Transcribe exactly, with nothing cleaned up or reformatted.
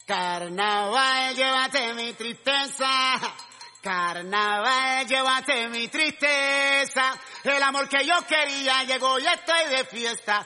Carnaval, llévate mi tristeza. Carnaval, llévate mi tristeza. El amor que yo quería llegó y estoy de fiesta.